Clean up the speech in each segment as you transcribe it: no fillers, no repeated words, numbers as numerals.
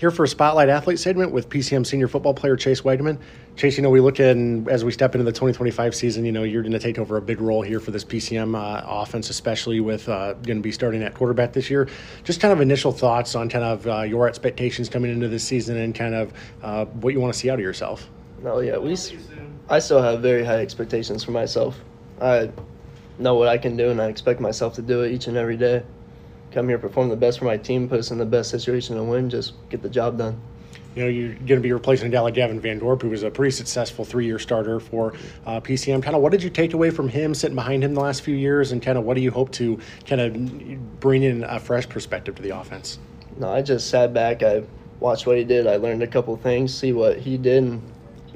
Here for a Spotlight Athlete segment with PCM senior football player Chase Weideman. Chase, we look at, and as we step into the 2025 season, you're going to take over a big role here for this PCM offense, especially with going to be starting at quarterback this year. Just kind of initial thoughts on kind of your expectations coming into this season and kind of what you want to see out of yourself. No, yeah, I still have very high expectations for myself. I know what I can do, and I expect myself to do it each and every day. Come here, perform the best for my team, put us in the best situation to win, just get the job done. You're going to be replacing a guy like Gavin Van Dorp, who was a pretty successful 3-year starter for PCM. Kind of what did you take away from him, sitting behind him the last few years, and kind of what do you hope to kind of bring in a fresh perspective to the offense? No, I just sat back. I watched what he did. I learned a couple things, see what he did, and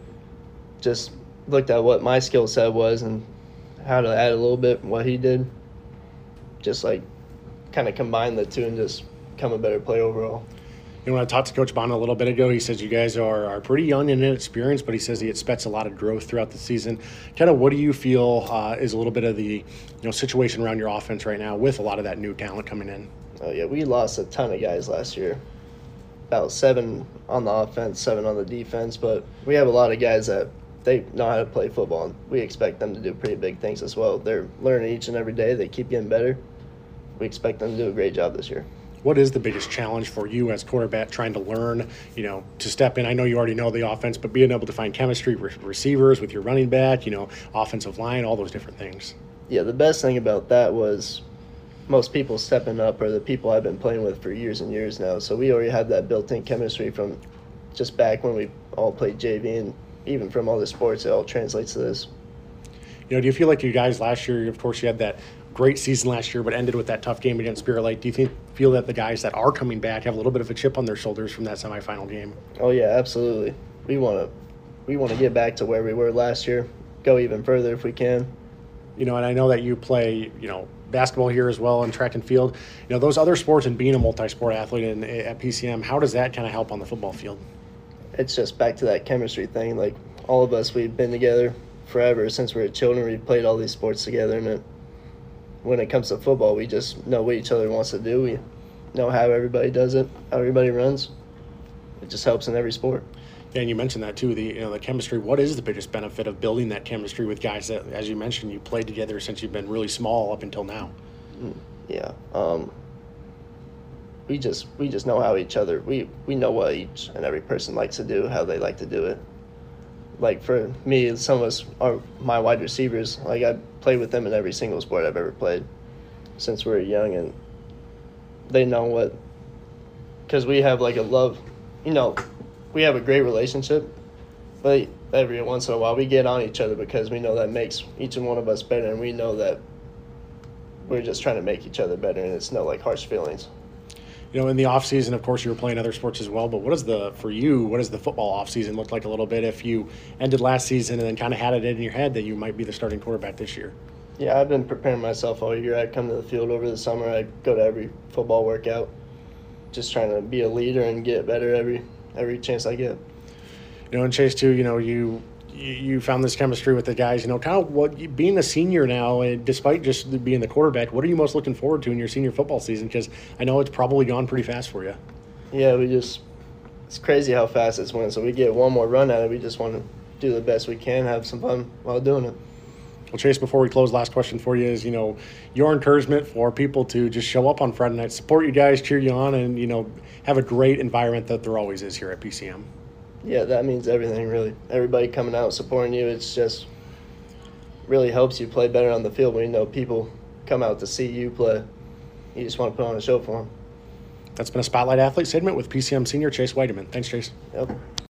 just looked at what my skill set was and how to add a little bit what he did. Just kind of combine the two and just become a better player overall. When I talked to Coach Bond a little bit ago, he says you guys are pretty young and inexperienced, but he says he expects a lot of growth throughout the season. Kind of what do you feel is a little bit of the situation around your offense right now with a lot of that new talent coming in? Oh, yeah, we lost a ton of guys last year. About 7 on the offense, 7 on the defense, but we have a lot of guys that they know how to play football, and we expect them to do pretty big things as well. They're learning each and every day. They keep getting better. We expect them to do a great job this year. What is the biggest challenge for you as quarterback trying to learn, to step in? I know you already know the offense, but being able to find chemistry with receivers, with your running back, offensive line, all those different things. Yeah, the best thing about that was most people stepping up are the people I've been playing with for years and years now. So we already had that built-in chemistry from just back when we all played JV, and even from all the sports, it all translates to this. Do you feel like you guys last year, of course, you had that great season last year, but ended with that tough game against Spirit Lake. Do you feel that the guys that are coming back have a little bit of a chip on their shoulders from that semifinal game? Oh yeah, absolutely. We want to get back to where we were last year, go even further if we can. And I know that you play, basketball here as well and track and field. Those other sports and being a multi-sport athlete at PCM, how does that kind of help on the football field? It's just back to that chemistry thing. Like all of us, we've been together forever since we were children. We've played all these sports together, and when it comes to football, we just know what each other wants to do. We know how everybody does it, how everybody runs. It just helps in every sport. Yeah, and you mentioned that too, the chemistry. What is the biggest benefit of building that chemistry with guys that, as you mentioned, you played together since you've been really small up until now? Yeah. We just know how each other, we know what each and every person likes to do, how they like to do it. Like for me, some of us are my wide receivers. Like I played with them in every single sport I've ever played since we were young, and they know what, because we have a love, we have a great relationship, but every once in a while we get on each other because we know that makes each and one of us better, and we know that we're just trying to make each other better, and it's no harsh feelings. In the off season, of course, you were playing other sports as well. But what does the football off season look like a little bit if you ended last season and then kind of had it in your head that you might be the starting quarterback this year? Yeah, I've been preparing myself all year. I come to the field over the summer. I go to every football workout, just trying to be a leader and get better every chance I get. And Chase too, you found this chemistry with the guys. Kind of what being a senior now, and despite just being the quarterback, what are you most looking forward to in your senior football season? Because I know it's probably gone pretty fast for you. Yeah, it's crazy how fast it's went. So we get one more run at it. We just want to do the best we can, have some fun while doing it. Well, Chase, before we close, last question for you is, your encouragement for people to just show up on Friday night, support you guys, cheer you on, and, have a great environment that there always is here at PCM. Yeah, that means everything, really. Everybody coming out supporting you, it's just really helps you play better on the field when people come out to see you play. You just want to put on a show for them. That's been a Spotlight Athlete segment with PCM senior Chase Weideman. Thanks, Chase. Yep.